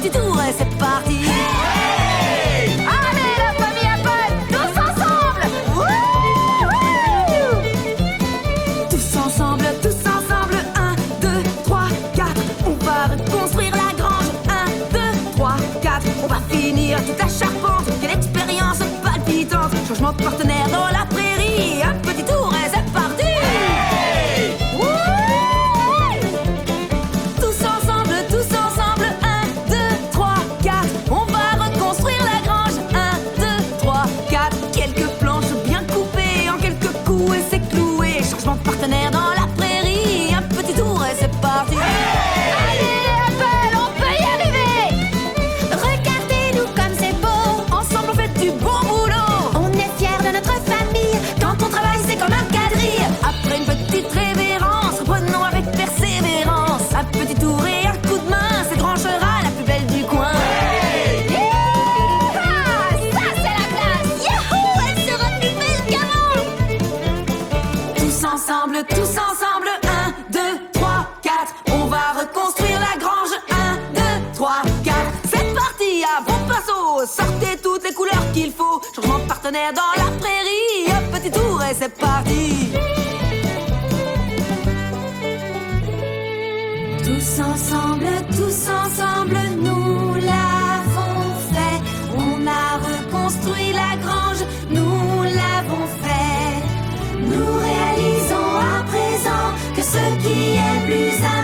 petit tour et c'est parti. Hey! Allez la famille Apple, tous ensemble. Wouhou! Tous ensemble, 1, 2, 3, 4. On va reconstruire la grange. 1, 2, 3, 4. On va finir toute la charpente. Quelle expérience palpitante. Changement de partenaire dans la prairie. Un petit tour et c'est parti. Hey! Ouais! Tous ensemble, 1, 2, 3, 4. On va reconstruire la grange. 1, 2, 3, 4. Quelques planches bien coupées en quelques coups et c'est cloué. Changement de partenaire dans la prairie. Un petit tour et c'est parti. Allez les Apple, on peut y arriver. Regardez-nous comme c'est beau. Ensemble on fait du bon boulot. On est fiers de notre famille. Quand on travaille c'est comme un quadrille. Après une petite révérence, reprenons avec persévérance. Un petit tour et un coup de main, cette grange sera la plus belle du coin. Yeeha! Ça c'est la classe. Yahoo! Elle sera plus belle qu'avant. Tous ensemble, 1, 2, 3, 4. On va reconstruire la grange. 1, 2, 3, 4. C'est parti, à bon pinceau. Sortez toutes les couleurs qu'il faut. Changement de partenaire dans la prairie. Un petit tour et c'est parti. Tous ensemble, nous l'avons fait. On a reconstruit la grange, nous l'avons fait. Nous réalisons à présent que ce qui est plus important